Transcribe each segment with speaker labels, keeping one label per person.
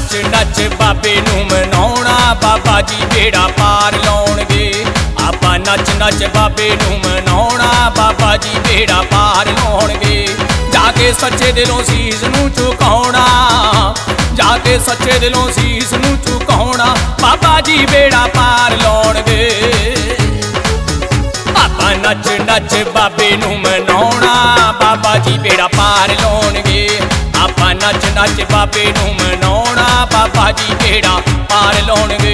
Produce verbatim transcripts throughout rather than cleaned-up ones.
Speaker 1: नच नच बाबे नूं मनाउणा बाबा जी बेड़ा पार लाउणगे। आपां नच नच बाबे नूं मनाउणा बाबा जी बेड़ा पार लाउणगे। जाके सच्चे दिलों सीस नूं झुकाउणा, जाके सच्चे दिलों सीस नूं झुकाउणा बाबा जी बेड़ा पार लाउणगे। आपां नच नच बाबे नूं मनाउणा बाबा जी बेड़ा पार लाउणगे। आपां नच नच बाबे नूं मनाउणा बाबा जी बेड़ा पार लाउणगे।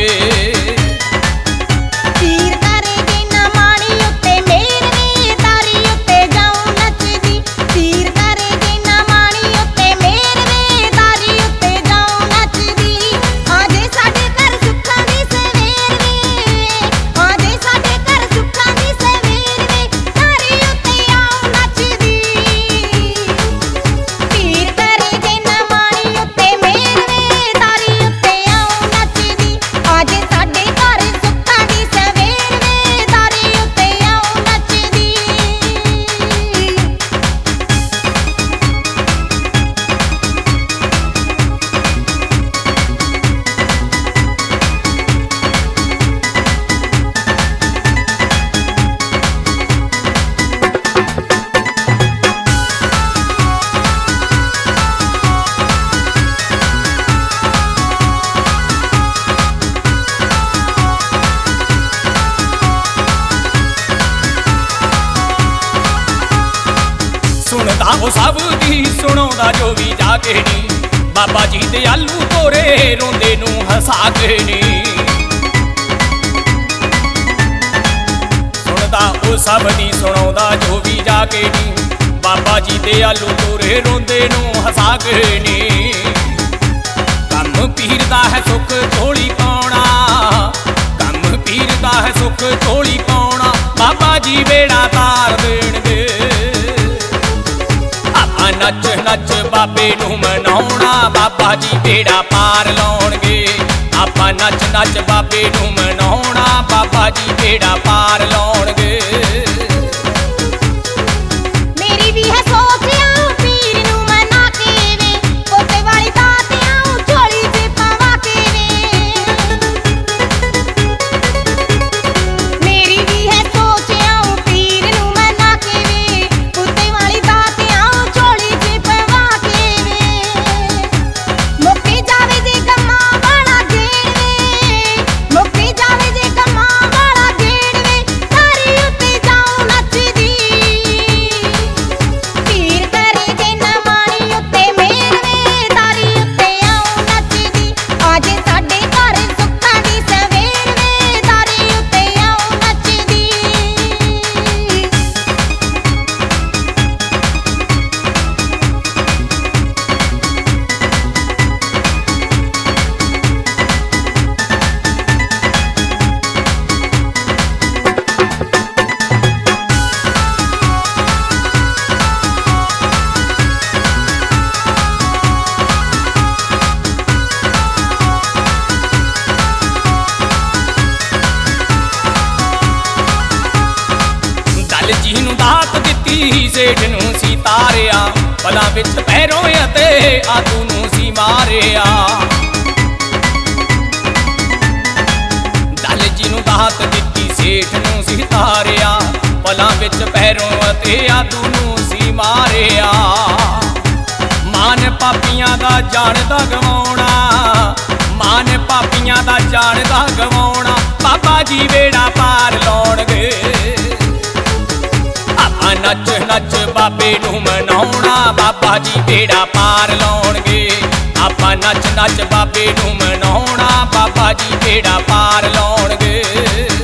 Speaker 1: सुनदा ओ सब दी सुनाउंदा जो भी जाके नी बाबा जी दयालू तोरे रोंदे नूं हसा के नी। सुनदा ओ सब दी सुनाउंदा जो भी जाके नी बाबा जी दयालू तोरे रोंदे नूं हसा के नी। कम पीर दा है सुख झोली पाउणा, कम पीर दा है सुख झोली पाउणा बाबा जी बेड़ा तार देणगे। नच नच बाबे नूं मनाउणा बाबा जी बेड़ा पार लाउणगे। आपां नच नच बाबे नूं मनाउणा बाबा जी बेड़ा पार लाउणगे।
Speaker 2: मेरी भी है सोच आऊं पीर नूं मना के वे, पोते वाली दात आऊं झोली च पवा के वे। मेरी भी है सोच आऊं पीर नूं मना के वे, पोते वाली दात आऊं झोली च पवा के वे। मुक्की जावे जे गम्मा वाला गेड़ वे, मुक्की जावे जे गम्मा वाला गेड़ वे, तारी उत्ते जाऊं नचदी। पीर करे जे ना माणी उत्ते मेर वे, तारी उत्ते आऊं नचदी। आज साडे घर सुੱਖਾਂ ਦੀ ਸਵੇਰ ਵੇ, ਤਾਰੀ उत्ते आऊं नचदी।
Speaker 1: दल जी नूं दात दित्ती सेठ नूं सी तारिया, पलां विच पैरों अते आदू नूं सी मारिया। दल जी नूं दात दित्ती सेठ नूं सी तारिया, पलां विच पैरों अते आदू नूं सी मारिया। मान पापियां दा जाणदा गवाउणा, मान पापियां दा जाणदा गवाउणा बाबा जी बेड़ा पार लाउणगे। आपां नच नच बाबे नूं मनाउणा बाबा जी बेड़ा पार लाउणगे। आपां नच नच बाबे नूं मनाउणा बाबा जी बेड़ा पार लाउणगे।